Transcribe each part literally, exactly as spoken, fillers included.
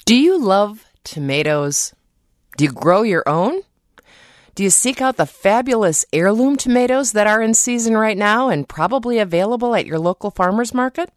Do you love tomatoes? Do you grow your own? Do you seek out the fabulous heirloom tomatoes that are in season right now and probably available at your local farmer's market?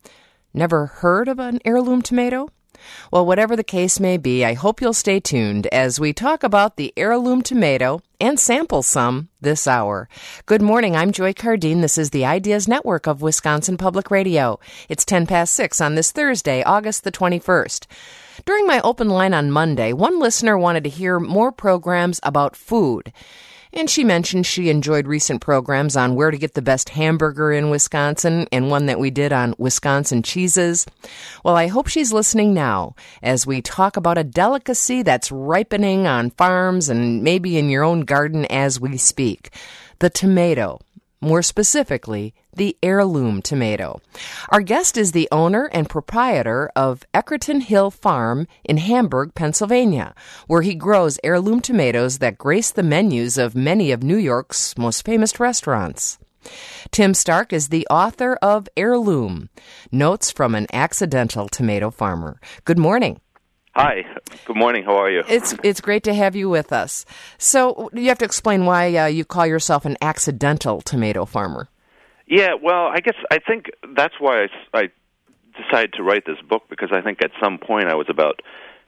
Never heard of an heirloom tomato? Well, whatever the case may be, I hope you'll stay tuned as we talk about the heirloom tomato and sample some this hour. Good morning, I'm Joy Cardine. This is the Ideas Network of Wisconsin Public Radio. It's ten past six on this Thursday, August the twenty-first. During my open line on Monday, one listener wanted to hear more programs about food. And she mentioned she enjoyed recent programs on where to get the best hamburger in Wisconsin and one that we did on Wisconsin cheeses. Well, I hope she's listening now as we talk about a delicacy that's ripening on farms and maybe in your own garden as we speak. The tomato. More specifically, the heirloom tomato. Our guest is the owner and proprietor of Eckerton Hill Farm in Hamburg, Pennsylvania, where he grows heirloom tomatoes that grace the menus of many of New York's most famous restaurants. Tim Stark is the author of Heirloom, Notes from an Accidental Tomato Farmer. Good morning. Hi. Good morning. How are you? It's it's great to have you with us. So you have to explain why uh, you call yourself an accidental tomato farmer. Yeah, well, I guess I think that's why I, I decided to write this book, because I think at some point I was about,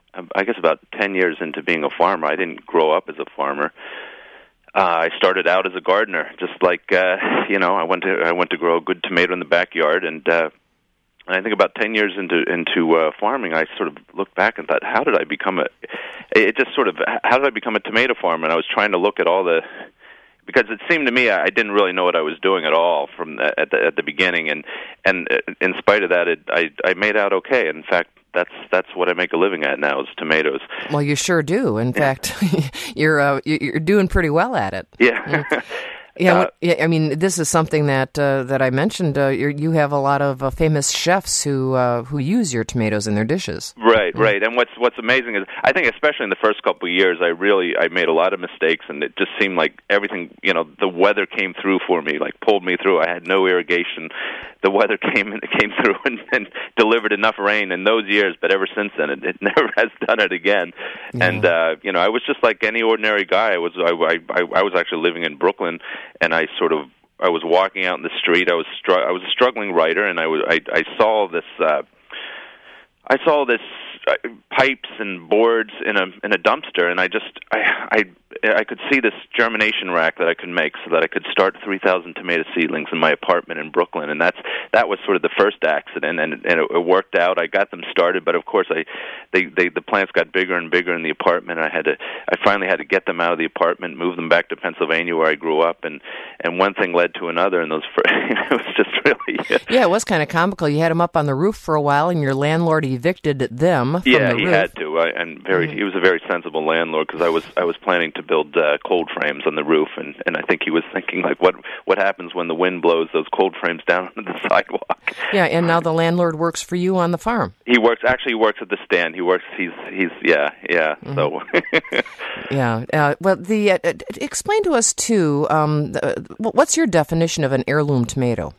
I guess about ten years into being a farmer. I didn't grow up as a farmer. Uh, I started out as a gardener, just like, uh, you know, I went to I went to grow a good tomato in the backyard, and uh, And I think about ten years into into uh, farming, I sort of looked back and thought, how did I become a? It just sort of, how did I become a tomato farmer? And I was trying to look at all the, because it seemed to me I didn't really know what I was doing at all from the, at the at the beginning, and and in spite of that, it, I I made out okay. In fact, that's that's what I make a living at now, is tomatoes. Well, you sure do. In fact, you're uh, you're doing pretty well at it. Yeah. Yeah, uh, I mean, this is something that uh, that I mentioned. Uh, you have a lot of uh, famous chefs who uh, who use your tomatoes in their dishes. Right, right. And what's what's amazing is, I think, especially in the first couple of years, I really I made a lot of mistakes, and it just seemed like everything, you know, the weather came through for me, like pulled me through. I had no irrigation. The weather came and came through and, and delivered enough rain in those years, but ever since then, it, it never has done it again. Yeah. And uh, you know, I was just like any ordinary guy. I was I, I I was actually living in Brooklyn. And I sort of, I was walking out in the street. I was, str- I was a struggling writer, and I was, I, I saw this, uh, I saw this uh, pipes and boards in a in a dumpster, and I just, I, I, I could see this germination rack that I could make so that I could start three thousand tomato seedlings in my apartment in Brooklyn, and that's that was sort of the first accident, and and it, it worked out. I got them started, but of course, I, they, they, the plants got bigger and bigger in the apartment. And I had to, I finally had to get them out of the apartment, move them back to Pennsylvania where I grew up, and, and one thing led to another, and those, it was just really. Uh, yeah, it was kind of comical. You had them up on the roof for a while, and your landlord evicted them from yeah, the roof. he had to, I, and very, mm-hmm. he was a very sensible landlord, because I was, I was planning to build uh, cold frames on the roof, and, and I think he was thinking, like, what what happens when the wind blows those cold frames down onto the sidewalk? Yeah, and now the landlord works for you on the farm. He works, actually he works at the stand. He works, he's, he's yeah, yeah, mm-hmm. so. yeah, uh, well, the, uh, explain to us, too, um, the, what's your definition of an heirloom tomato?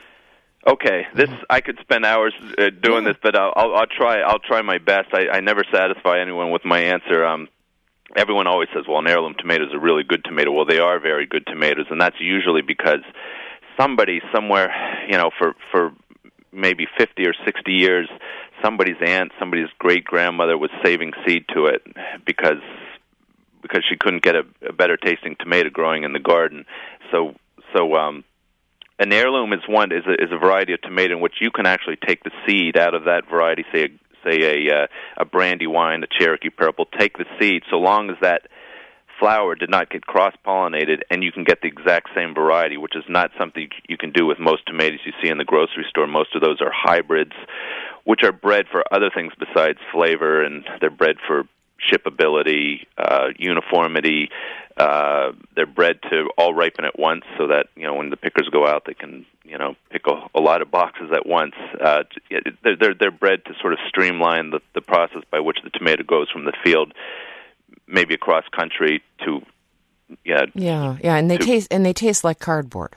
Okay, this I could spend hours uh, doing yeah. this, but I'll, I'll, I'll try. I'll try my best. I, I never satisfy anyone with my answer. Um, everyone always says, "Well, an heirloom tomato is a really good tomato." Well, they are very good tomatoes, and that's usually because somebody somewhere, you know, for for maybe fifty or sixty years, somebody's aunt, somebody's great grandmother was saving seed to it because because she couldn't get a, a better tasting tomato growing in the garden. So so. Um, An heirloom is one is a, is a variety of tomato in which you can actually take the seed out of that variety, say a, say a uh, a Brandywine, a Cherokee Purple. Take the seed, so long as that flower did not get cross-pollinated, and you can get the exact same variety, which is not something you can do with most tomatoes you see in the grocery store. Most of those are hybrids, which are bred for other things besides flavor, and they're bred for shippability, uh, uniformity. Uh, they're bred to all ripen at once, so that, you know, when the pickers go out, they can, you know, pick a, a lot of boxes at once. Uh, they're, they're they're bred to sort of streamline the, the process by which the tomato goes from the field, maybe across country to, yeah, yeah, yeah, and they to, taste and they taste like cardboard.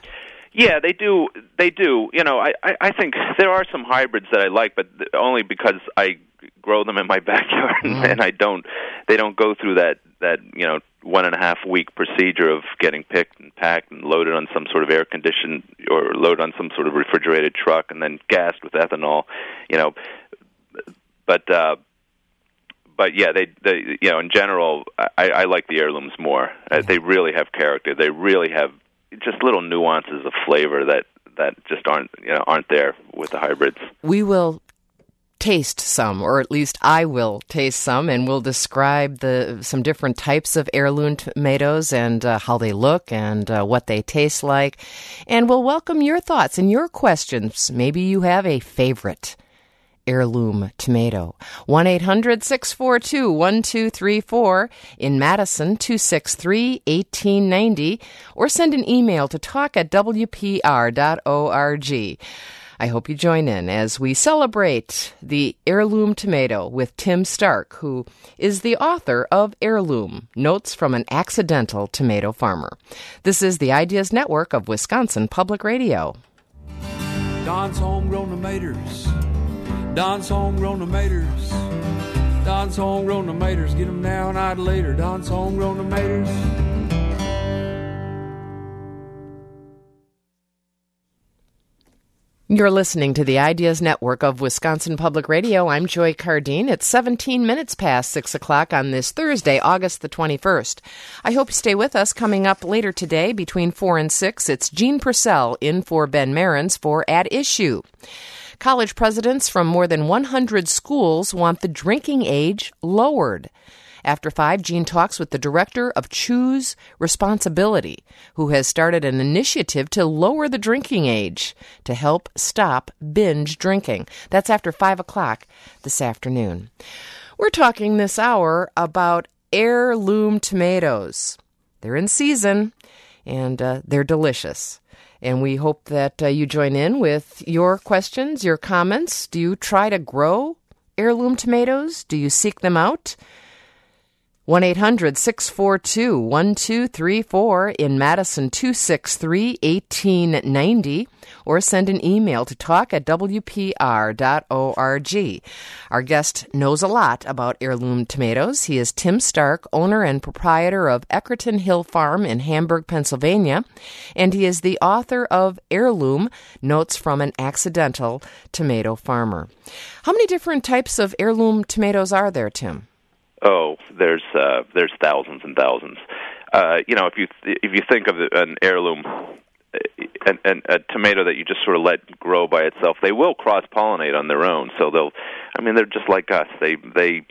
Yeah, they do. They do. You know, I, I, I think there are some hybrids that I like, but only because I grow them in my backyard, mm. and I don't. They don't go through that that you know one and a half week procedure of getting picked and packed and loaded on some sort of air conditioned or loaded on some sort of refrigerated truck and then gassed with ethanol. You know, but. Uh, But yeah, they, they, you know, in general, I, I like the heirlooms more. Uh, they really have character. They really have just little nuances of flavor that, that just aren't, you know, aren't there with the hybrids. We will taste some, or at least I will taste some, and we'll describe the some different types of heirloom tomatoes and uh, how they look and uh, what they taste like. And we'll welcome your thoughts and your questions. Maybe you have a favorite heirloom tomato. one eight hundred six four two one two three four, in Madison two six three one eight nine zero, or send an email to talk at w p r dot org. I hope you join in as we celebrate the heirloom tomato with Tim Stark, who is the author of Heirloom, Notes from an Accidental Tomato Farmer. This is the Ideas Network of Wisconsin Public Radio. Don's Homegrown Tomatoes. Don's Homegrown Tomatoes. Don's Homegrown Tomatoes. Get them now, not later. Don's Homegrown Tomatoes. You're listening to the Ideas Network of Wisconsin Public Radio. I'm Joy Cardine. It's seventeen minutes past six o'clock on this Thursday, August the twenty-first. I hope you stay with us. Coming up later today between four and six, it's Jean Purcell in for Ben Marins for At Issue. College presidents from more than one hundred schools want the drinking age lowered. After five, Jean talks with the director of Choose Responsibility, who has started an initiative to lower the drinking age to help stop binge drinking. That's after five o'clock this afternoon. We're talking this hour about heirloom tomatoes. They're in season, and uh, they're delicious. And we hope that uh, you join in with your questions, your comments. Do you try to grow heirloom tomatoes? Do you seek them out? one eight hundred six four two one two three four, in Madison two six three one eight nine zero, or send an email to talk at w p r dot org. Our guest knows a lot about heirloom tomatoes. He is Tim Stark, owner and proprietor of Eckerton Hill Farm in Hamburg, Pennsylvania, and he is the author of Heirloom, Notes from an Accidental Tomato Farmer. How many different types of heirloom tomatoes are there, Tim? Oh, there's uh, there's thousands and thousands. Uh, you know, if you th- if you think of an heirloom, an, an, a tomato that you just sort of let grow by itself, they will cross pollinate on their own. So they'll, I mean, they're just like us. They they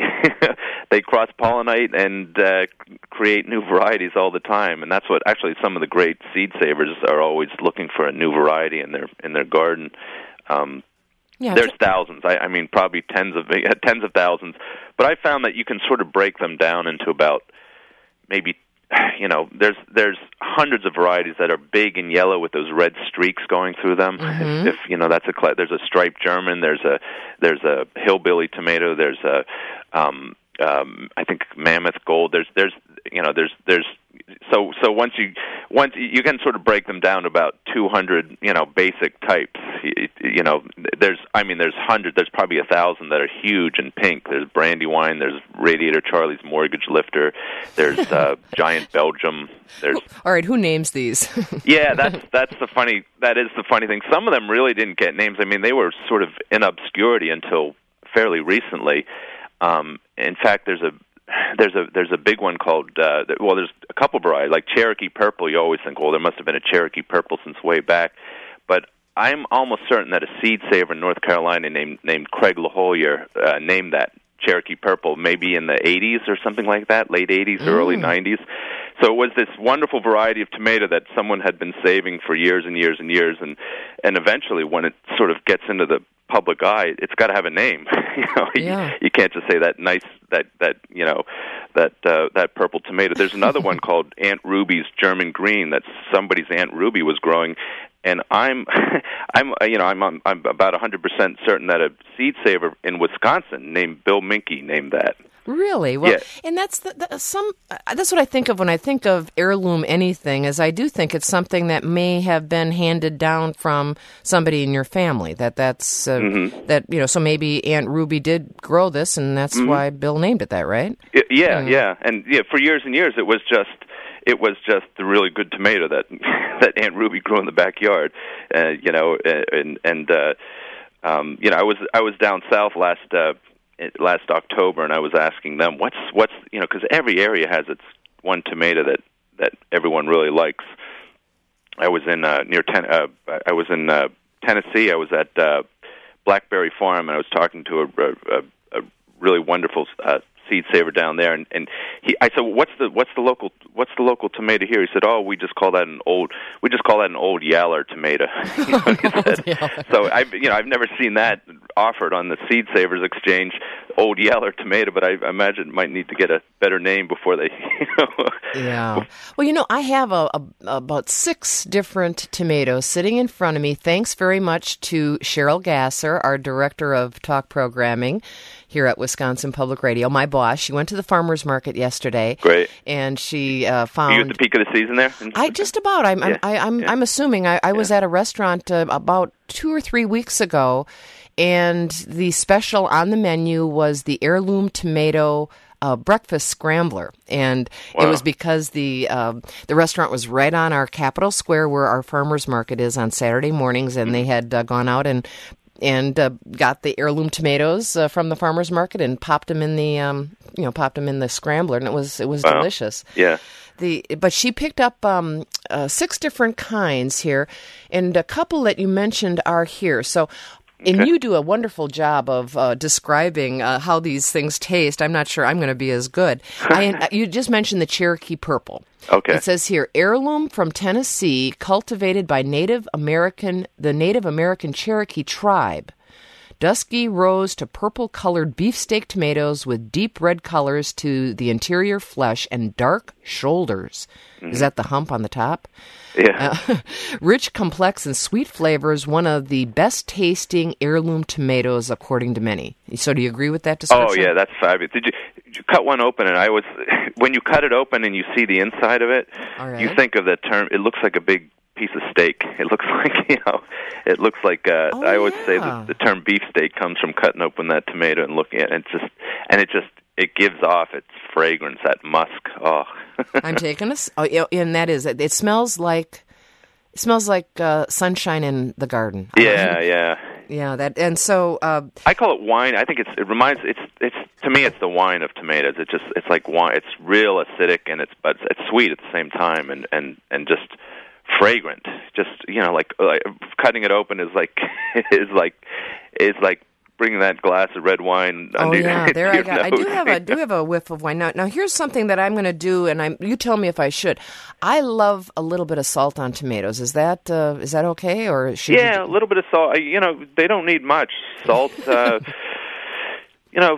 they cross pollinate and uh, create new varieties all the time. And that's what actually some of the great seed savers are always looking for, a new variety in their in their garden. Um, Yeah, There's thousands. I, I mean, probably tens of tens of thousands. But I found that you can sort of break them down into about maybe, you know, there's there's hundreds of varieties that are big and yellow with those red streaks going through them. Mm-hmm. If, if you know, that's a there's a striped German. There's a there's a hillbilly tomato. There's a um, um, I think mammoth gold. There's there's you know there's there's so so once you once you can sort of break them down to about two hundred, you know, basic types. You, you know, there's I mean there's hundreds. There's probably a thousand that are huge and pink. There's Brandywine. There's Radiator Charlie's Mortgage Lifter. There's uh, Giant Belgium. There's all right. Who names these? yeah, that's that's the funny. That is the funny thing. Some of them really didn't get names. I mean, they were sort of in obscurity until fairly recently. Um, in fact, there's a There's a there's a big one called uh, well there's a couple varieties like Cherokee Purple. You always think, well, there must have been a Cherokee Purple since way back, but I'm almost certain that a seed saver in North Carolina named named Craig LaHoyer uh, named that Cherokee Purple maybe in the eighties or something like that, late eighties mm. or early nineties. So it was this wonderful variety of tomato that someone had been saving for years and years and years, and and eventually when it sort of gets into the public eye, it's got to have a name. you know, yeah. you, you can't just say that nice that that you know that uh, that purple tomato. There's another one called Aunt Ruby's German Green that somebody's Aunt Ruby was growing, and I'm I'm you know I'm I'm, I'm about one hundred percent certain that a seed saver in Wisconsin named Bill Minke named that. Really? Well, yeah. and that's the, the, some. Uh, that's what I think of when I think of heirloom anything. Is I do think it's something that may have been handed down from somebody in your family. That that's uh, mm-hmm. that you know. So maybe Aunt Ruby did grow this, and that's mm-hmm. why Bill named it that, right? Yeah, yeah, mm. yeah, and yeah. For years and years, it was just it was just the really good tomato that that Aunt Ruby grew in the backyard. Uh, you know, and and uh, um, you know, I was I was down south last. Uh, last October, and I was asking them, what's, what's you know, because every area has its one tomato that, that everyone really likes. I was in uh, near ten, uh, I was in uh, Tennessee. I was at uh, Blackberry Farm, and I was talking to a, a, a really wonderful uh, seed saver down there, and, and he, I said, what's the what's the local what's the local tomato here? He said, oh, we just call that an old we just call that an old yaller tomato. You know, he said. So I you know I've never seen that offered on the Seed Savers Exchange, old yaller tomato, but I imagine it might need to get a better name before they. You know. Yeah. Well, you know, I have a, a, about six different tomatoes sitting in front of me. Thanks very much to Cheryl Gasser, our director of talk programming here at Wisconsin Public Radio. My boss, she went to the farmer's market yesterday. Great. And she uh, found... Are you at the peak of the season there? I just about. I'm yeah. I'm, I'm, yeah. I'm assuming. I, I was yeah. at a restaurant uh, about two or three weeks ago, and the special on the menu was the heirloom tomato uh, breakfast scrambler. And wow. it was because the uh, the restaurant was right on our Capitol Square where our farmer's market is on Saturday mornings, and mm-hmm. they had uh, gone out and and uh, got the heirloom tomatoes uh, from the farmer's market and popped them in the um, you know popped them in the scrambler, and it was it was wow. delicious. Yeah. The but she picked up um, uh, six different kinds here, and a couple that you mentioned are here. So. And okay. you do a wonderful job of uh, describing uh, how these things taste. I'm not sure I'm going to be as good. I, you just mentioned the Cherokee Purple. Okay. It says here, heirloom from Tennessee, cultivated by Native American, the Native American Cherokee tribe. Dusky rose to purple-colored beefsteak tomatoes with deep red colors to the interior flesh and dark shoulders. Mm-hmm. Is that the hump on the top? Yeah. Uh, rich, complex, and sweet flavors, one of the best-tasting heirloom tomatoes, according to many. So do you agree with that description? Oh, yeah, that's fabulous. Did you, did you cut one open? And I was, when you cut it open and you see the inside of it, All right. you think of the term, it looks like a big piece of steak. It looks like, you know, it looks like, uh, oh, I always yeah. say that the term beefsteak comes from cutting open that tomato and looking at it. And, it's just, and it just, it gives off its fragrance, that musk. Oh. I'm taking a, oh, and that is, it smells like, it smells like uh, sunshine in the garden. Yeah, yeah. Yeah, that, and so... Uh, I call it wine. I think it's, it reminds, it's, it's, to me, it's the wine of tomatoes. It just, it's like wine. It's real acidic, and it's, but it's sweet at the same time, and, and, and just fragrant. Just, you know, like, like cutting it open is like, is like, is like bringing that glass of red wine oh under yeah, there I got. nose. I do have a do have a whiff of wine now. Now here's something that I'm going to do, and I'm. You tell me if I should. I love a little bit of salt on tomatoes. Is that uh, is that okay, or should yeah, you... a little bit of salt. You know, they don't need much salt. Uh, you know.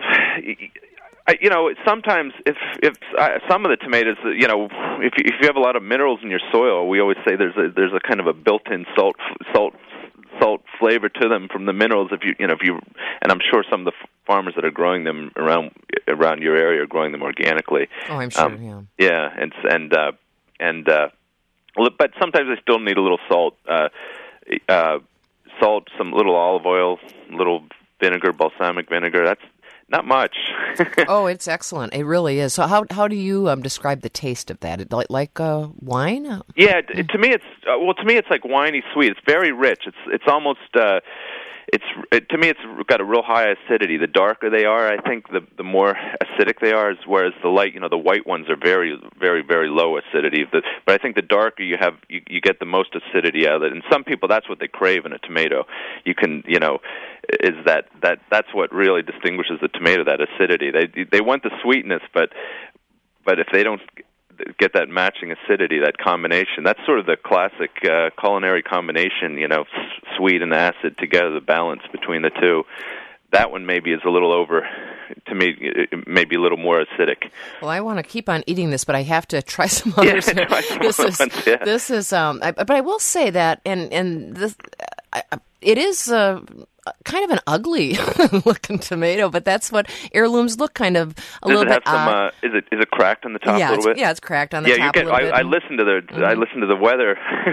I, you know, sometimes if if uh, some of the tomatoes, you know, if you, if you have a lot of minerals in your soil, we always say there's a there's a kind of a built-in salt salt salt flavor to them from the minerals. If you you know if you and I'm sure some of the f- farmers that are growing them around around your area are growing them organically. Oh, I'm sure. Um, yeah. Yeah, and and uh, and uh, but sometimes they still need a little salt, uh, uh, salt, some little olive oil, little vinegar, balsamic vinegar. That's not much. Oh, it's excellent. It really is. So how how do you um, describe the taste of that? It, like like uh, wine? Yeah, it, to me it's uh, well to me it's like winey sweet. It's very rich. It's it's almost uh, it's it, to me it's got a real high acidity. The darker they are, I think the the more acidic they are. Whereas the light, you know, the white ones are very very very low acidity. The, but I think the darker you have, you, you get the most acidity out of it. And some people, that's what they crave in a tomato. You can, you know, is that that that's what really distinguishes the tomato, that acidity. They they want the sweetness, but but if they don't get that matching acidity, that combination, that's sort of the classic uh, culinary combination, you know, s- sweet and acid together, the balance between the two. That one maybe is a little over, to me, maybe a little more acidic. Well, I want to keep on eating this, but I have to try some others. Yeah, try some this is, ones, yeah. This is, um, I, but I will say that, and, and this, I, it is, uh, kind of an ugly looking tomato, but that's what heirlooms look kind of a Does little it have bit some, odd. Uh, is it is it cracked on the top yeah, a little it's, bit? Yeah, it's cracked on the yeah, top you get, a little I, bit. I listen to the mm-hmm. I listen to the weather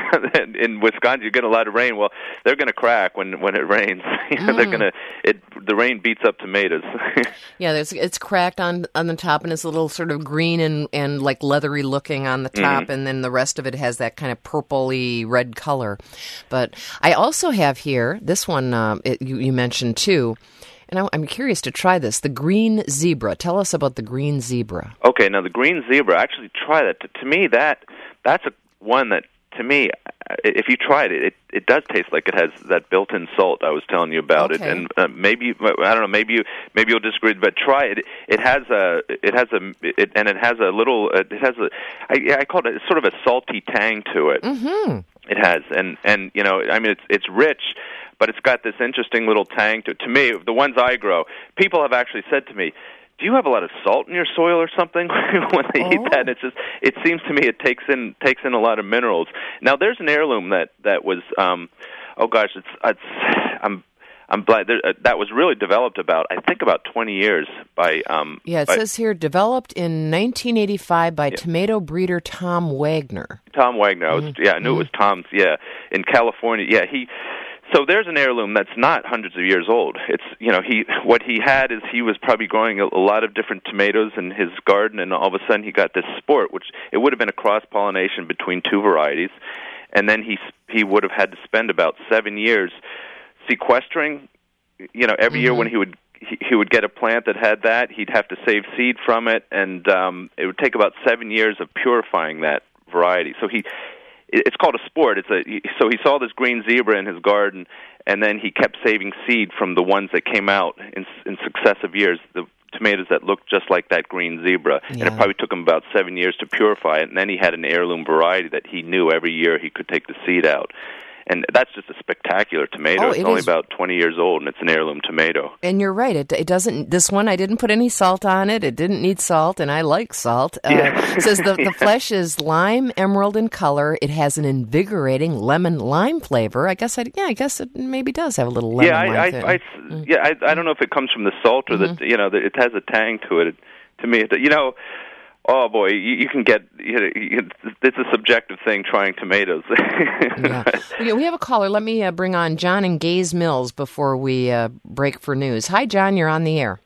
in Wisconsin. You get a lot of rain. Well, they're going to crack when, when it rains. mm. They're going to it. The rain beats up tomatoes. yeah, there's, it's cracked on on the top, and it's a little sort of green and, and like leathery looking on the top, mm-hmm. and then the rest of it has that kind of purpley red color. But I also have here this one uh, it, you, you mentioned too. And I, I'm curious to try this, the green zebra. Tell us about the green zebra. Okay, now the green zebra, actually try that. To, to me, that that's a one that, to me, if you try it, it, it does taste like it has that built-in salt I was telling you about okay. it. And uh, maybe, I don't know, maybe you maybe you'll disagree, but try it. It has a, it has a, it, and it has a little, it has a, I, I call it sort of a salty tang to it. Mm-hmm. It has, and and you know, I mean, it's it's rich. But it's got this interesting little tang to it. To me, the ones I grow, people have actually said to me, do you have a lot of salt in your soil or something when they oh. eat that? It's just, it seems to me it takes in takes in a lot of minerals. Now, there's an heirloom that, that was, um, oh gosh, it's, it's I'm I'm glad there, uh, that was really developed about, I think, about twenty years by. Um, yeah, it by, says here developed in nineteen eighty-five by yeah. tomato breeder Tom Wagner. Tom Wagner, I was, mm-hmm. yeah, I knew mm-hmm. it was Tom's. Yeah, in California, yeah, he. So there's an heirloom that's not hundreds of years old. It's, you know, he what he had is he was probably growing a, a lot of different tomatoes in his garden, and all of a sudden he got this sport, which it would have been a cross-pollination between two varieties, and then he he would have had to spend about seven years sequestering. You know, every mm-hmm. year when he would he, he would get a plant that had that, he'd have to save seed from it, and um, it would take about seven years of purifying that variety. So he. It's called a sport. It's a so he saw this green zebra in his garden, and then he kept saving seed from the ones that came out in, in successive years, the tomatoes that looked just like that green zebra. Yeah. And it probably took him about seven years to purify it, and then he had an heirloom variety that he knew every year he could take the seed out. And that's just a spectacular tomato. Oh, it's it only is... about twenty years old, and it's an heirloom tomato. And you're right. It, it doesn't. This one, I didn't put any salt on it. It didn't need salt, and I like salt. Uh, yeah. It says the, yeah. the flesh is lime emerald in color. It has an invigorating lemon lime flavor. I guess I yeah. I guess it maybe does have a little lemon yeah, I, lime. I, to I, it. I Mm. yeah. I, I don't know if it comes from the salt or mm-hmm. the you know the, it has a tang to it. it to me, it, you know. Oh boy, you, you can get. You know, you, it's a subjective thing trying tomatoes. yeah. yeah, we have a caller. Let me uh, bring on John in Gays Mills before we uh, break for news. Hi, John. You're on the air.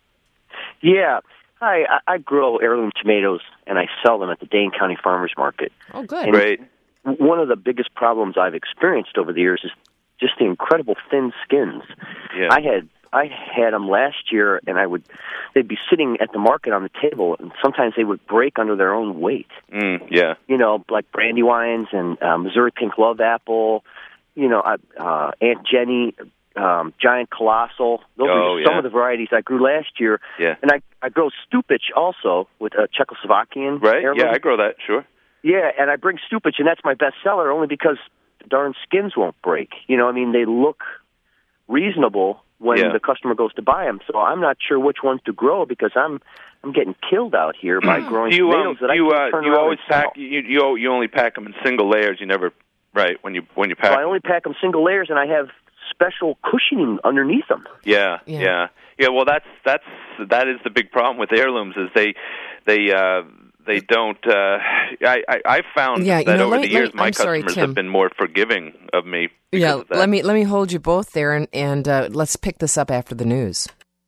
Yeah. Hi. I, I grow heirloom tomatoes and I sell them at the Dane County Farmers Market. Oh, good. And Great. One of the biggest problems I've experienced over the years is just the incredible thin skins. Yeah. I had. I had them last year, and I would, they'd be sitting at the market on the table, and sometimes they would break under their own weight. Mm, yeah. You know, like Brandywines and uh, Missouri Pink Love Apple, you know, uh, Aunt Jenny, um, Giant Colossal. Those oh, are some yeah. of the varieties I grew last year. Yeah. And I, I grow Stupich also with a Czechoslovakian Right, heirloom. yeah, I grow that, sure. Yeah, and I bring Stupich, and that's my best seller only because the darn skins won't break. You know, I mean, they look reasonable when yeah. the customer goes to buy them. So I'm not sure which ones to grow because I'm I'm getting killed out here by growing do you, tomatoes um, that you, I can't uh, turn you around always and sell. pack you, you you only pack them in single layers. You never right when you when you pack. So I only pack them single layers, and I have special cushioning underneath them. Yeah, yeah, yeah. yeah well, that's that's that is the big problem with heirlooms is they they. Uh, They don't. Uh, I, I I found yeah, that you know, over me, the years, me, my I'm customers sorry, have been more forgiving of me. Yeah, of that. let me let me hold you both there, and and uh, let's pick this up after the news.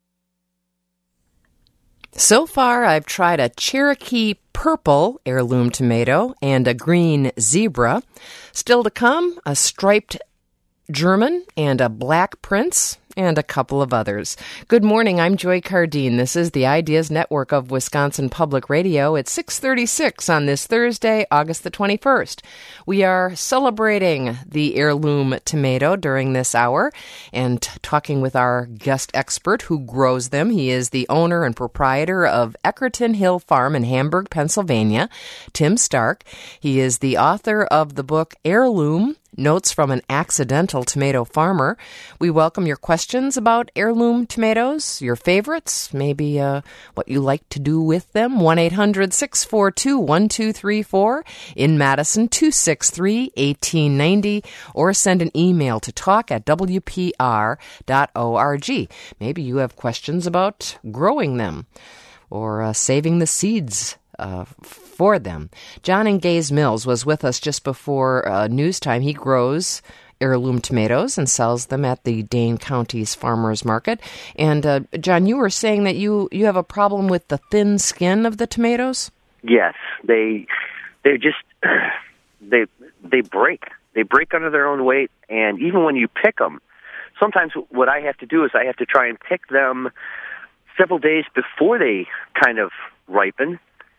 So far, I've tried a Cherokee purple heirloom tomato and a green zebra. Still to come, a striped German and a black prince, and a couple of others. Good morning, I'm Joy Cardine. This is the Ideas Network of Wisconsin Public Radio. It's six thirty-six on this Thursday, August the twenty-first. We are celebrating the heirloom tomato during this hour and talking with our guest expert who grows them. He is the owner and proprietor of Eckerton Hill Farm in Hamburg, Pennsylvania, Tim Stark. He is the author of the book Heirloom, Notes from an Accidental Tomato Farmer. We welcome your questions about heirloom tomatoes, your favorites, maybe uh, what you like to do with them. one eight hundred six four two one two three four. In Madison, two six three one eight nine zero. Or send an email to talk at w p r dot org. Maybe you have questions about growing them or uh, saving the seeds Uh, for them. John in Gays Mills was with us just before uh, news time. He grows heirloom tomatoes and sells them at the Dane County's Farmers Market. And uh, John, you were saying that you, you have a problem with the thin skin of the tomatoes? Yes, they they just they they break. They break under their own weight, and even when you pick them, sometimes what I have to do is I have to try and pick them several days before they kind of ripen.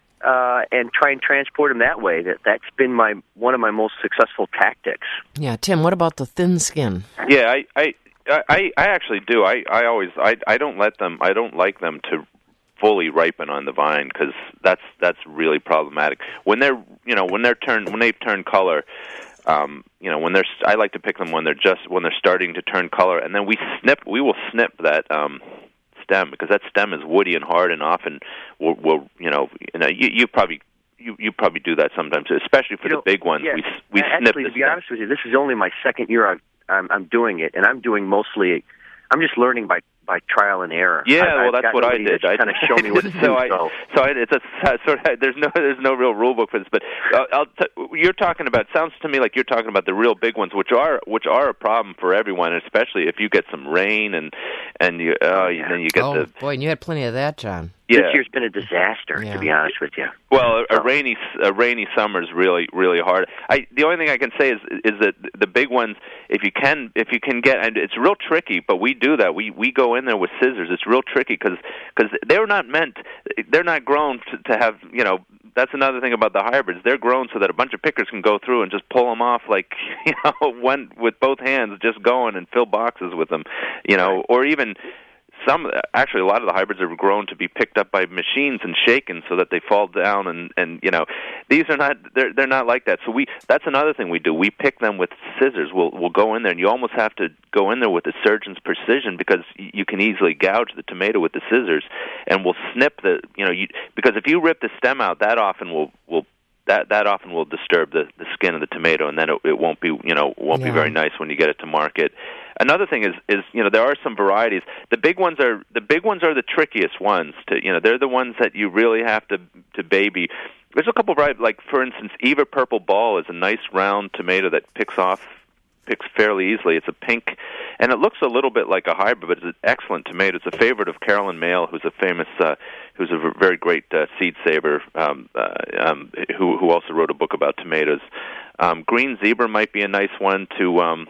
Uh, and try and transport them that way. That that's been my one of my most successful tactics. Yeah, Tim. What about the thin skin? Yeah, I I I, I actually do. I, I always I I don't let them. I don't like them to fully ripen on the vine because that's that's really problematic. When they're you know when they're turned when they've turned color. Um, you know when they're I like to pick them when they're just when they're starting to turn color, and then we snip. We will snip that. Um, stem because that stem is woody and hard, and often will, will you know you know you, you probably you, you probably do that sometimes, especially for you the know, big ones. Yeah. We we Actually, snip to the be stem. honest with you, this is only my second year I've, I'm I'm doing it, and I'm doing mostly. I'm just learning by, by trial and error. Yeah, I, well, that's what I did. I kind of show me what to do. so, I, so, so I, it's a sort of there's no there's no real rule book for this. But uh, I'll t- you're talking about sounds to me like you're talking about the real big ones, which are which are a problem for everyone, especially if you get some rain and and you uh, yeah. then you get oh, the boy, and you had plenty of that, John. Yeah. This year's been a disaster, Yeah. to be honest with you. Well, a, a rainy a rainy summer is really really hard. I the only thing I can say is is that the big ones, if you can if you can get, and it's real tricky, but we do that. We we go in there with scissors. It's real tricky because because they're not meant they're not grown to, to have you know. That's another thing about the hybrids. They're grown so that a bunch of pickers can go through and just pull them off like you know one with both hands, just going and fill boxes with them, you know, Right. or even. Some actually, a lot of the hybrids are grown to be picked up by machines and shaken so that they fall down. And, and you know, these are not they're they're not like that. So we that's another thing we do. We pick them with scissors. We'll we'll go in there, and you almost have to go in there with a surgeon's precision because you can easily gouge the tomato with the scissors, and we'll snip the you know you because if you rip the stem out, that often will will. That that often will disturb the, the skin of the tomato, and then it, it won't be you know won't Yeah. be very nice when you get it to market. Another thing is is you know there are some varieties. The big ones are the big ones are the trickiest ones. To you know they're the ones that you really have to to baby. There's a couple of varieties, like for instance, Eva Purple Ball is a nice round tomato that picks off picks fairly easily. It's a pink, and it looks a little bit like a hybrid, but it's an excellent tomato. It's a favorite of Carolyn Mayle, who's a famous, uh, who's a very great uh, seed saver, um, uh, um, who who also wrote a book about tomatoes. Um, Green Zebra might be a nice one to um,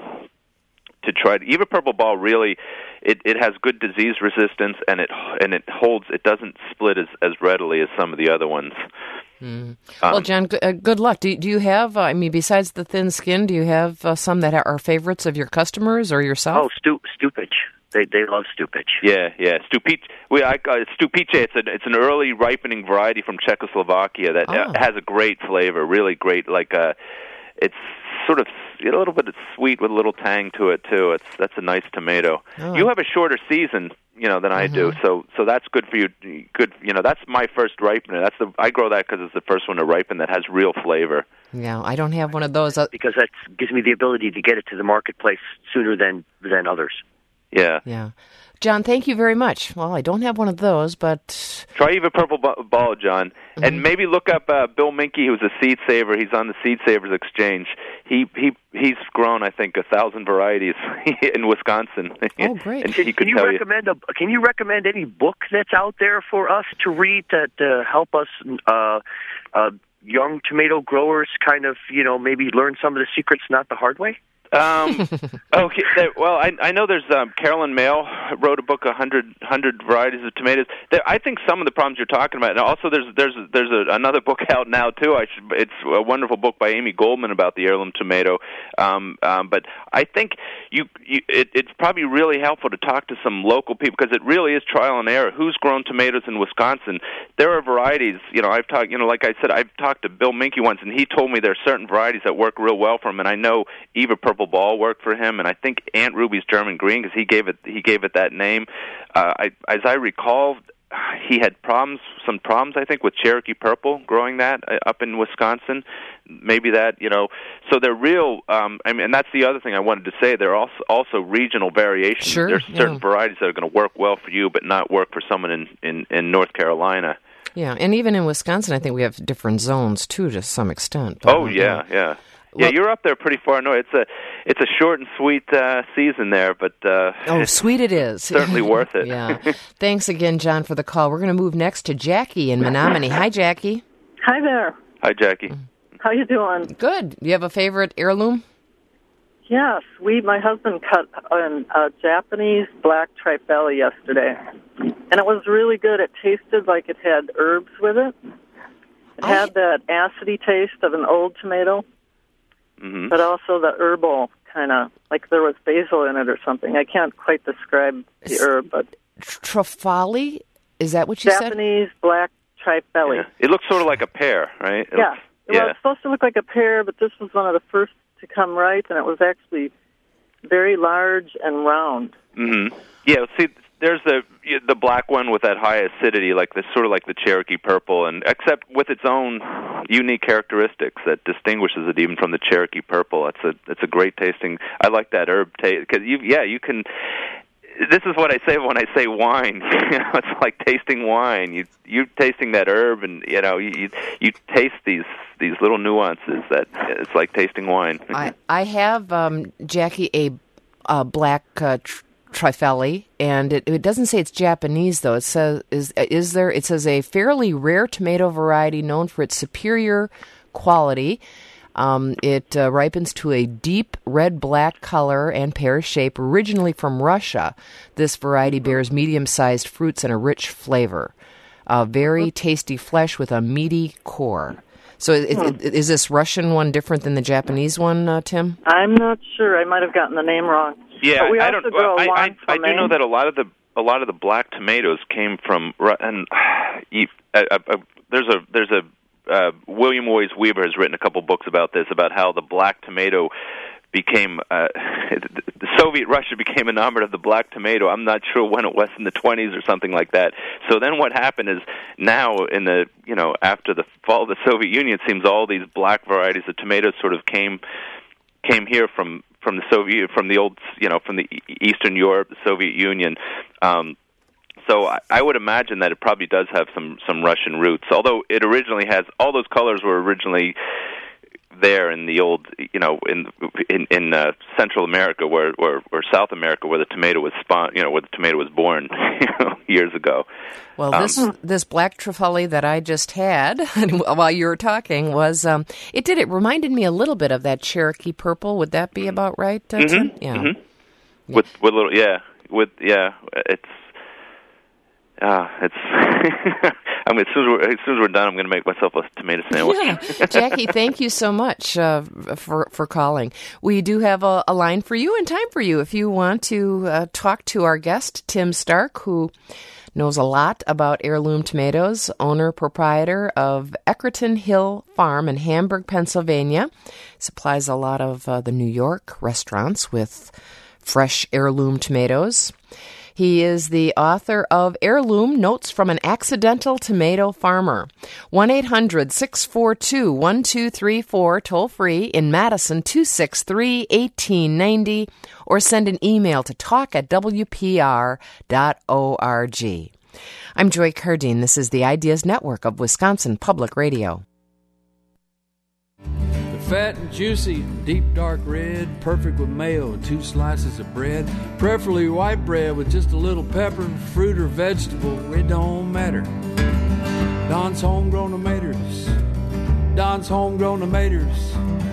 to try. Eva Purple Ball really, it, it has good disease resistance, and it and it holds. It doesn't split as as readily as some of the other ones. Mm. Well, John, g- uh, good luck. Do, do you have, uh, I mean, besides the thin skin, do you have uh, some that are favorites of your customers or yourself? Oh, stu- Stupich. They they love Stupich. Yeah, yeah. Stupice. We I uh, Stupice. It's an it's an early ripening variety from Czechoslovakia that Oh. uh, has a great flavor. Really great. Like uh, it's sort of a little bit sweet with a little tang to it too. It's that's a nice tomato. Oh. You have a shorter season, you know, than I Mm-hmm. do. So so that's good for you. Good, you know. That's my first ripener. That's the I grow that because it's the first one to ripen that has real flavor. Yeah, I don't have one of those. Uh, Because that gives me the ability to get it to the marketplace sooner than than others. Yeah. yeah. John, thank you very much. Well, I don't have one of those, but... Try Eva Purple b- Ball, John, Mm-hmm. and maybe look up uh, Bill Minke, who's a seed saver. He's on the Seed Savers Exchange. He he he's grown, I think, a thousand varieties in Wisconsin. Oh, great. And Can, he can could you tell recommend a Can you recommend any book that's out there for us to read that uh, help us uh, uh, young tomato growers kind of you know maybe learn some of the secrets not the hard way? Um, okay. There, well, I, I know there's um, Carolyn Mail wrote a book, a hundred hundred varieties of tomatoes. There, I think some of the problems you're talking about, and also there's there's there's a, another book out now too. I should, it's a wonderful book by Amy Goldman about the heirloom tomato. Um, um, but I think you, you it, it's probably really helpful to talk to some local people because it really is trial and error. Who's grown tomatoes in Wisconsin? There are varieties. You know, I've talked. You know, like I said, I've talked to Bill Minke once, and he told me there are certain varieties that work real well for him. And I know Eva Purple Ball worked for him, and I think Aunt Ruby's German Green because he gave it he gave it that name. Uh, I, as I recall, he had problems, some problems I think with Cherokee Purple growing that uh, up in Wisconsin. Maybe that you know. So they're real. Um, I mean, and that's the other thing I wanted to say. There are also also regional variations. Sure, There's certain yeah. varieties that are going to work well for you, but not work for someone in, in, in North Carolina. Yeah, and even in Wisconsin, I think we have different zones too, to some extent. But, Oh yeah, yeah. Well, yeah, you're up there pretty far north. It's a it's a short and sweet uh, season there, but uh, oh, sweet it is. certainly worth it. Yeah. Thanks again, John, for the call. We're going to move next to Jackie in Menominee. Hi, Jackie. Hi there. Hi, Jackie. How you doing? Good. You have a favorite heirloom? Yes, we. My husband cut an, a Japanese black trifele yesterday, and it was really good. It tasted like it had herbs with it. It I... had that acidy taste of an old tomato, Mm-hmm. but also the herbal kind of, like there was basil in it or something. I can't quite describe the herb, but Trifali? Is that what you Japanese black trifele. Yeah. It looks sort of like a pear, right? It Yeah. looks- Well, yeah. it's supposed to look like a pear, but this was one of the first to come ripe, and it was actually very large and round. Mm-hmm. Yeah. See, there's the the black one with that high acidity, like the sort of like the Cherokee Purple, and except with its own unique characteristics that distinguishes it even from the Cherokee Purple. It's a it's a great tasting. I like that herb taste because you yeah you can. This is what I say when I say wine. You know, it's like tasting wine. You you tasting that herb, and you know you you, you taste these these little nuances that it's like tasting wine. I I have um, Jackie a, a black uh, tr- trifele, and it, it doesn't say it's Japanese though. It says is is there? It says a fairly rare tomato variety known for its superior quality. Um, it uh, ripens to a deep red-black color and pear shape, originally from Russia. This variety bears medium-sized fruits and a rich flavor. Uh, very tasty flesh with a meaty core. So is, Hmm. is this Russian one different than the Japanese one, uh, Tim? I'm not sure. I might have gotten the name wrong. Yeah, but we I also don't. grow Well, I, wine I, I from do know Maine. that a lot of the a lot of the black tomatoes came from Ru- and you, uh, uh, there's a there's a uh, William Woys Weaver has written a couple books about this, about how the black tomato became uh, the Soviet Russia became enamored of the black tomato. I'm not sure when it was, in the twenties or something like that. So then what happened is now in the you know after the fall of the Soviet Union, it seems all these black varieties of tomatoes sort of came came here from from the Soviet from the old you know from the Eastern Europe, the Soviet Union. Um, So I, I would imagine that it probably does have some, some Russian roots, although it originally has, all those colors were originally there in the old, you know, in in, in uh, Central America where, or, or South America where the tomato was spawned, you know, where the tomato was born you know, years ago. Well, this Um, this black trifele that I just had while you were talking was, um, it did, it reminded me a little bit of that Cherokee Purple. Would that be about right, uh, Tim? Mhm, Yeah. mhm. With, with little, yeah, with, yeah, it's, Ah, uh, it's. I mean, as soon as, we're, as soon as we're done, I'm going to make myself a tomato sandwich. Yeah. Jackie, thank you so much uh, for for calling. We do have a, a line for you and time for you if you want to uh, talk to our guest, Tim Stark, who knows a lot about heirloom tomatoes, owner, proprietor of Eckerton Hill Farm in Hamburg, Pennsylvania. Supplies a lot of uh, the New York restaurants with fresh heirloom tomatoes. He is the author of Heirloom Notes from an Accidental Tomato Farmer. one eight hundred six four two one two three four, toll free in Madison, two six three one eight nine zero, or send an email to talk at w p r dot org. I'm Joy Cardine. This is the Ideas Network of Wisconsin Public Radio. Fat and juicy, deep dark red, perfect with mayo and two slices of bread, preferably white bread with just a little pepper, fruit or vegetable, it don't matter. Don's Homegrown Tomatoes, Don's Homegrown Tomatoes,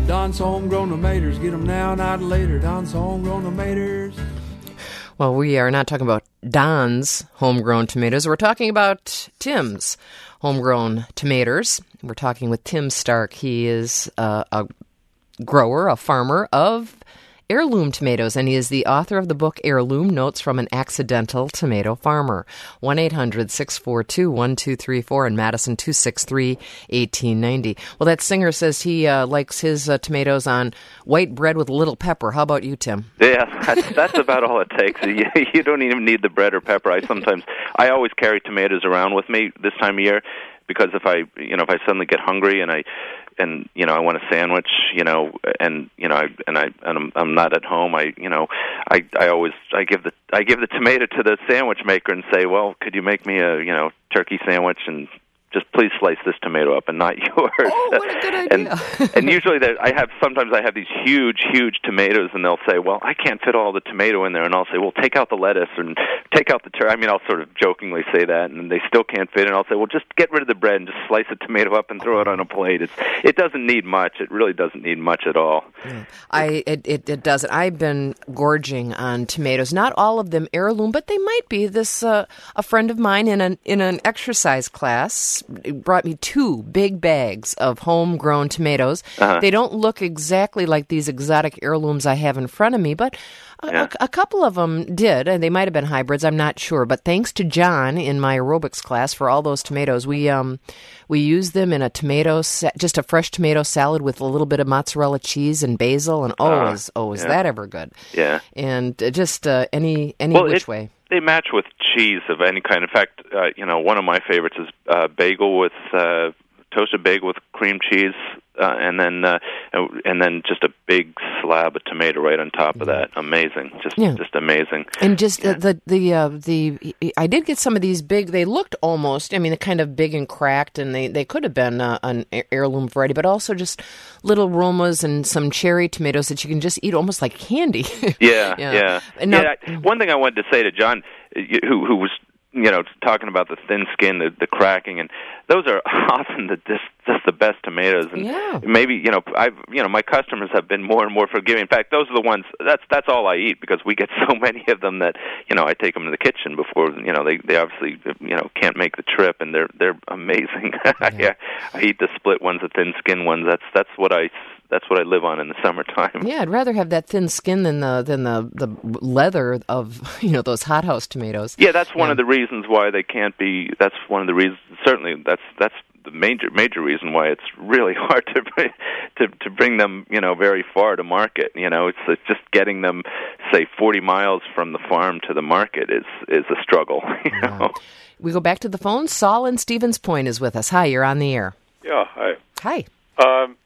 Don's Homegrown Tomatoes. Get them now, not later. Don's Homegrown Tomatoes. Well, we are not talking about Don's homegrown tomatoes. We're talking about Tim's homegrown tomatoes. We're talking with Tim Stark. He is uh, a grower, a farmer of heirloom tomatoes, and he is the author of the book Heirloom Notes from an Accidental Tomato Farmer. one eight hundred six four two one two three four and Madison two six three one eight nine zero. Well, that singer says he uh, likes his uh, tomatoes on white bread with a little pepper. How about you, Tim? Yeah, that's, that's about all it takes. You, you don't even need the bread or pepper. I sometimes, I always carry tomatoes around with me this time of year, because if I, you know, if I suddenly get hungry and I, and you know, I want a sandwich, you know, and you know, I, and I, and I'm, I'm not at home. I, you know, I, I always, I give the, I give the tomato to the sandwich maker and say, well, could you make me a, you know, turkey sandwich, and just please slice this tomato up and not yours. Oh, what a good idea. and, and usually I have, sometimes I have these huge, huge tomatoes, and they'll say, well, I can't fit all the tomato in there. And I'll say, well, take out the lettuce and take out the tur-. I mean, I'll sort of jokingly say that, and they still can't fit. And I'll say, well, just get rid of the bread and just slice a tomato up and throw it on a plate. It's, it doesn't need much. It really doesn't need much at all. Yeah. I it, it, it doesn't. I've been gorging on tomatoes. Not all of them heirloom, but they might be. This uh, a friend of mine in an in an exercise class brought me two big bags of homegrown tomatoes. Uh-huh. They don't look exactly like these exotic heirlooms I have in front of me, but a, Yeah. a, a couple of them did, and they might have been hybrids. I'm not sure. But thanks to John in my aerobics class for all those tomatoes, we um we used them in a tomato sa- just a fresh tomato salad with a little bit of mozzarella cheese and basil, and oh, Uh, is oh is yeah. that ever good? Yeah. And uh, just uh, any any Well, which it- way. They match with cheese of any kind. In fact, uh, you know, one of my favorites is uh, bagel with uh, toasted bagel with cream cheese, uh, and then uh, and then just a big slab of tomato right on top of that. Amazing, just Yeah. just amazing. And just Yeah. the the the, uh, the I did get some of these big. They looked almost. I mean, they're kind of big and cracked, and they, they could have been uh, an heirloom variety, but also just little Romas and some cherry tomatoes that you can just eat almost like candy. Yeah, Yeah. yeah. And now- yeah I, one thing I wanted to say to John, y- who who was you know talking about the thin skin, the, the cracking, and those are often the just just the best tomatoes. And Yeah. maybe you know I've you know my customers have been more and more forgiving. In fact, those are the ones that's that's all I eat, because we get so many of them that you know I take them to the kitchen before you know they they obviously you know can't make the trip, and they're they're amazing. Yeah. yeah, I eat the split ones, the thin skin ones. That's that's what I. That's what I live on in the summertime. Yeah, I'd rather have that thin skin than the than the, the leather of you know those hothouse tomatoes. Yeah, that's one Yeah. of the reasons why they can't be. That's one of the reasons. Certainly, that's that's the major major reason why it's really hard to bring, to to bring them you know very far to market. You know, it's, it's just getting them say forty miles from the farm to the market is is a struggle. You Yeah. know. We go back to the phone. Saul in Stevens Point is with us. Hi, you're on the air. Yeah, hi. Hi. Um,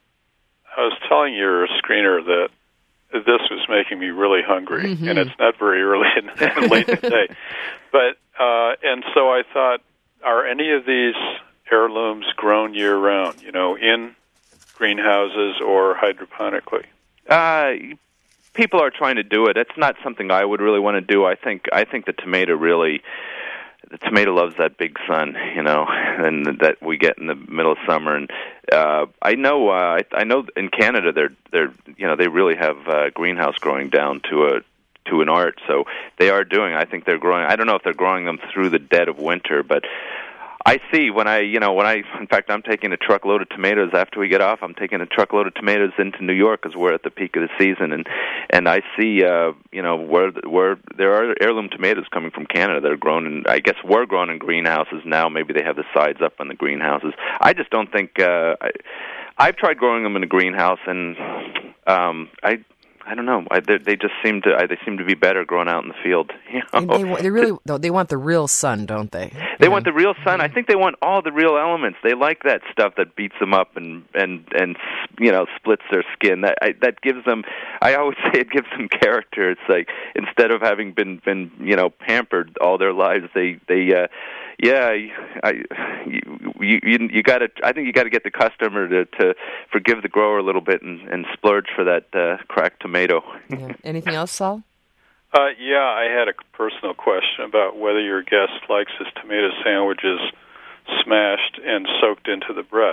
I was telling your screener that this was making me really hungry, Mm-hmm. and it's not very early and late in the day. But uh, and so I thought, are any of these heirlooms grown year round? You know, in greenhouses or hydroponically? Uh, people are trying to do it. It's not something I would really want to do. I think I think the tomato really. The tomato loves that big sun, you know, and that we get in the middle of summer. And uh, I know, uh, I, I know, in Canada, they're they're you know they really have uh, greenhouse growing down to a to an art. So they are doing. I think they're growing. I don't know if they're growing them through the dead of winter, but I see when I you know when I in fact I'm taking a truckload of tomatoes after we get off. I'm taking a truckload of tomatoes into New York because we're at the peak of the season, and and I see uh, you know where where there are heirloom tomatoes coming from Canada that are grown in I guess were grown in greenhouses. Now maybe they have the sides up on the greenhouses. I just don't think uh, I, I've tried growing them in a greenhouse, and um, I. I don't know. I, they, they just seem to. I, they seem to be better growing out in the field. You know? They, they, they really though they want the real sun, don't they? They You want know? the real sun. I think they want all the real elements. They like that stuff that beats them up and and and you know splits their skin. That I, that gives them. I always say it gives them character. It's like instead of having been been you know pampered all their lives, they they. Uh, Yeah, I, you you, you got to. I think you got to get the customer to, to forgive the grower a little bit and, and splurge for that uh, cracked tomato. Yeah. Anything else, Saul? Uh, yeah, I had a personal question about whether your guest likes his tomato sandwiches smashed and soaked into the bread.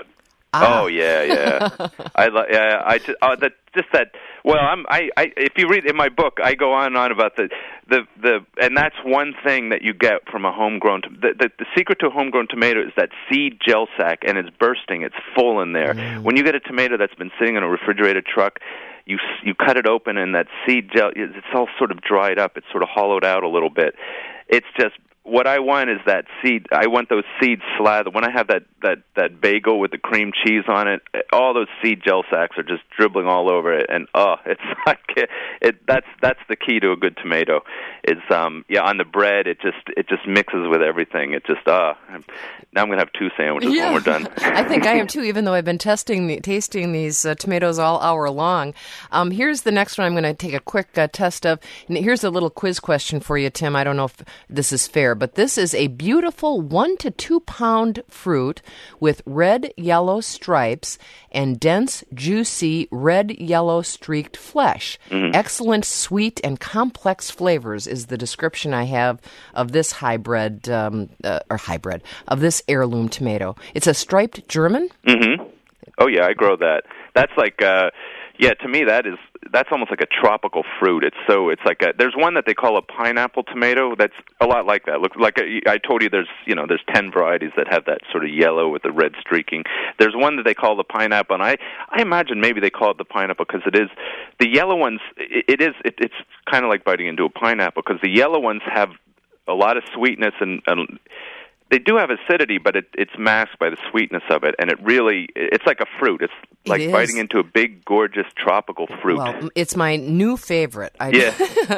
Ah. Oh yeah, yeah. I li- yeah, I just uh, that just that. Well, I'm I, I if you read in my book, I go on and on about the the the and that's one thing that you get from a homegrown. The the, the secret to a homegrown tomato is that seed gel sac, and it's bursting. It's full in there. Mm. When you get a tomato that's been sitting in a refrigerated truck, you you cut it open, and that seed gel, it's all sort of dried up. It's sort of hollowed out a little bit. It's just. What I want is that seed. I want those seeds slathered. When I have that, that, that bagel with the cream cheese on it, all those seed gel sacks are just dribbling all over it, and oh, it's like it. it that's that's the key to a good tomato. Is um yeah on the bread. It just it just mixes with everything. It just ah. Uh, now I'm gonna have two sandwiches yeah. when we're done. I think I am too. Even though I've been testing the, tasting these uh, tomatoes all hour long. Um, here's the next one. I'm going to take a quick uh, test of. And here's a little quiz question for you, Tim. I don't know if this is fair. But this is a beautiful one to two pound fruit with red, yellow stripes and dense, juicy, red, yellow streaked flesh. Mm-hmm. Excellent, sweet, and complex flavors is the description I have of this hybrid, um, uh, or hybrid, of this heirloom tomato. It's a striped German? Mm-hmm. Oh, yeah, I grow that. That's like... Uh, Yeah, to me that is that's almost like a tropical fruit. It's so it's like a, there's one that they call a pineapple tomato that's a lot like that. Look, like a, I told you, there's you know there's ten varieties that have that sort of yellow with the red streaking. There's one that they call the pineapple, and I I imagine maybe they call it the pineapple because it is the yellow ones. It, it is it, it's kind of like biting into a pineapple because the yellow ones have a lot of sweetness and. and they do have acidity, but it, it's masked by the sweetness of it, and it really, it's like a fruit. It's like it biting into a big, gorgeous, tropical fruit. Well, it's my new favorite. I, yeah.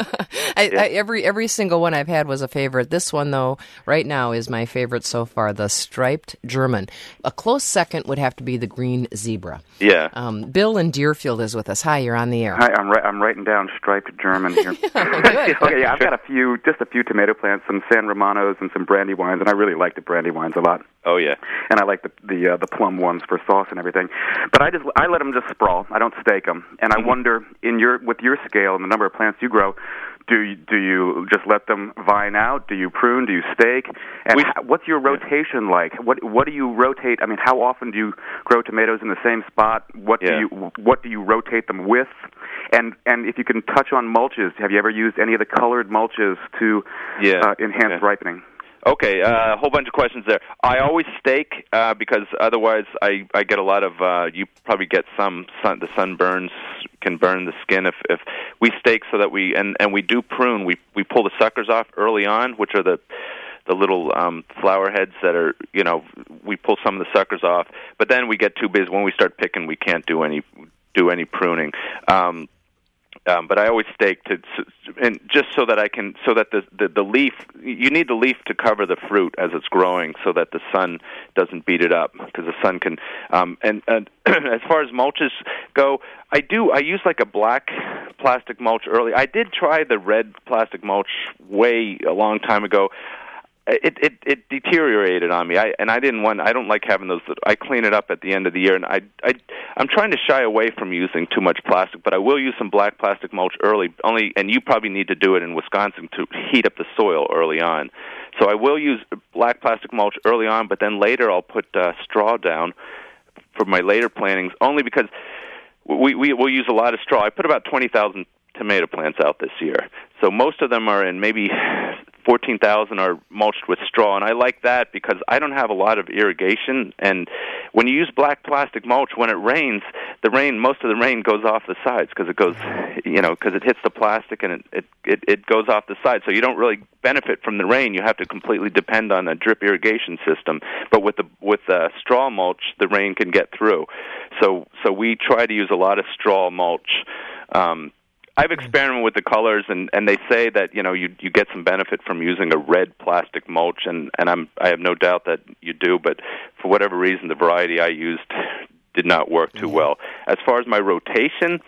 I, yeah. I, every every single one I've had was a favorite. This one, though, right now is my favorite so far, the striped German. A close second would have to be the green zebra. Yeah. Um, Bill in Deerfield is with us. Hi, you're on the air. Hi, I'm, ri- I'm writing down striped German here. oh, good. Okay, yeah, I've got a few, just a few tomato plants, some San Romanos and some Brandywines, and I really like the Brandywines a lot. Oh yeah, and I like the the uh, the plum ones for sauce and everything. But I just I let them just sprawl. I don't stake them. And I wonder, in your with your scale and the number of plants you grow, do you, do you just let them vine out? Do you prune? Do you stake? And we, how, what's your rotation like? What what do you rotate? I mean, how often do you grow tomatoes in the same spot? What yeah. do you what do you rotate them with? And and if you can touch on mulches, have you ever used any of the colored mulches to yeah. uh, enhance okay. ripening? Okay, uh, a whole bunch of questions there. I always stake uh, because otherwise I, I get a lot of, uh, you probably get some, sun, the sun burns, can burn the skin. If, if we stake so that we, and, and we do prune, we, we pull the suckers off early on, which are the, the little um, flower heads that are, you know, we pull some of the suckers off, but then we get too busy. When we start picking, we can't do any, do any pruning. Um, Um, but I always stake to, and just so that I can, so that the, the the leaf, you need the leaf to cover the fruit as it's growing, so that the sun doesn't beat it up, because the sun can. Um, and, and as far as mulches go, I do. I use like a black plastic mulch early. I did try the red plastic mulch way a long time ago. It, it it deteriorated on me, I, and I didn't want. I don't like having those. I clean it up at the end of the year, and I I I'm trying to shy away from using too much plastic, but I will use some black plastic mulch early. Only, and you probably need to do it in Wisconsin to heat up the soil early on. So I will use black plastic mulch early on, but then later I'll put uh, straw down for my later plantings. Only because we we will use a lot of straw. I put about twenty thousand tomato plants out this year, so most of them are in maybe. fourteen thousand are mulched with straw, and I like that because I don't have a lot of irrigation, and when you use black plastic mulch, when it rains, the rain, most of the rain goes off the sides because it goes, you know, because it hits the plastic and it, it, it, it goes off the side, so you don't really benefit from the rain. You have to completely depend on a drip irrigation system, but with the with the straw mulch, the rain can get through. So, so we try to use a lot of straw mulch. Um, I've experimented with the colors, and, and they say that you know you you get some benefit from using a red plastic mulch, and, and I'm I have no doubt that you do. But for whatever reason, the variety I used did not work too well. As far as my rotation,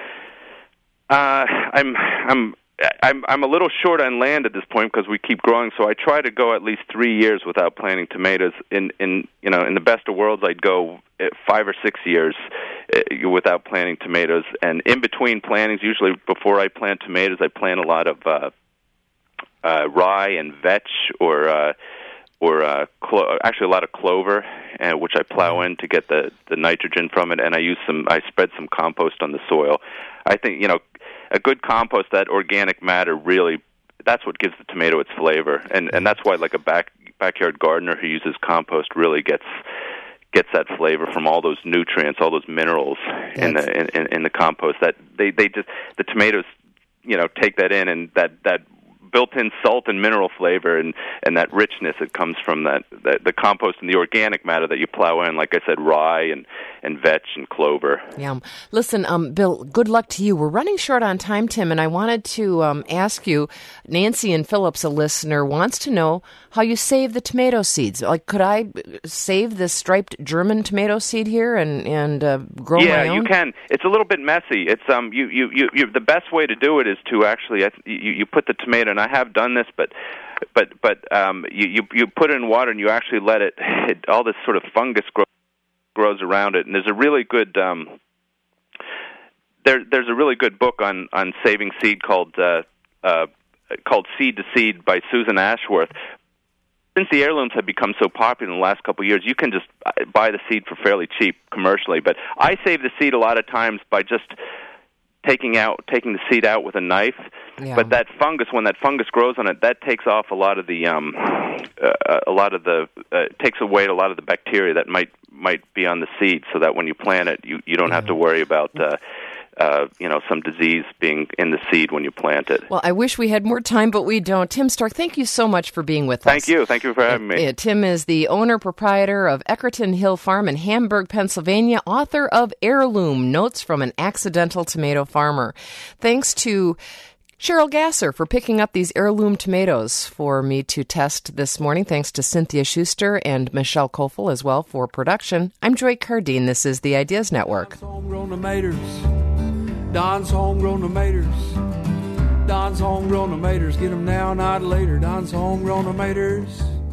uh, I'm I'm. I'm I'm a little short on land at this point because we keep growing. So I try to go at least three years without planting tomatoes. In in you know in the best of worlds, I'd go five or six years uh, without planting tomatoes. And in between plantings, usually before I plant tomatoes, I plant a lot of uh, uh, rye and vetch or uh, or uh, clo- actually a lot of clover, uh, which I plow in to get the, the nitrogen from it, and I use some. I spread some compost on the soil. I think you know a good compost, that organic matter, really that's what gives the tomato its flavor, and and that's why like a back backyard gardener who uses compost really gets. gets that flavor from all those nutrients, all those minerals That's... in the in, in the compost. That they, they just the tomatoes, you know, take that in, and that, that built-in salt and mineral flavor and, and that richness that comes from that, that the compost and the organic matter that you plow in, like I said, rye and, and vetch and clover. Yeah. Listen, um, Bill, good luck to you. We're running short on time, Tim, and I wanted to um, ask you, Nancy in Phillips, a listener, wants to know how you save the tomato seeds. Like, could I save this striped German tomato seed here and, and uh, grow yeah, my own? Yeah, you can. It's a little bit messy. It's um, you, you, you, you, the best way to do it is to actually, you, you put the tomato, and I have done this, but but but um, you, you you put it in water and you actually let it, it all this sort of fungus grow, grows around it. And there's a really good um, there there's a really good book on, on saving seed called uh, uh, called Seed to Seed by Susan Ashworth. Since the heirlooms have become so popular in the last couple of years, you can just buy the seed for fairly cheap commercially. But I save the seed a lot of times by just taking out taking the seed out with a knife. Yeah. But that fungus, when that fungus grows on it, that takes off a lot of the um, uh, a lot of the uh, takes away a lot of the bacteria that might might be on the seed, so that when you plant it, you you don't yeah. have to worry about. Uh, Uh, you know, some disease being in the seed when you plant it. Well, I wish we had more time, but we don't. Tim Stark, thank you so much for being with thank us. Thank you. Thank you for having uh, me. Uh, Tim is the owner-proprietor of Eckerton Hill Farm in Hamburg, Pennsylvania, author of Heirloom, Notes from an Accidental Tomato Farmer. Thanks to Cheryl Gasser for picking up these heirloom tomatoes for me to test this morning. Thanks to Cynthia Schuster and Michelle Kofel as well for production. I'm Joy Cardine. This is the Ideas Network. Homegrown tomatoes. Don's homegrown tomatoes. Don's homegrown tomatoes. Get them now, not later. Don's homegrown tomatoes.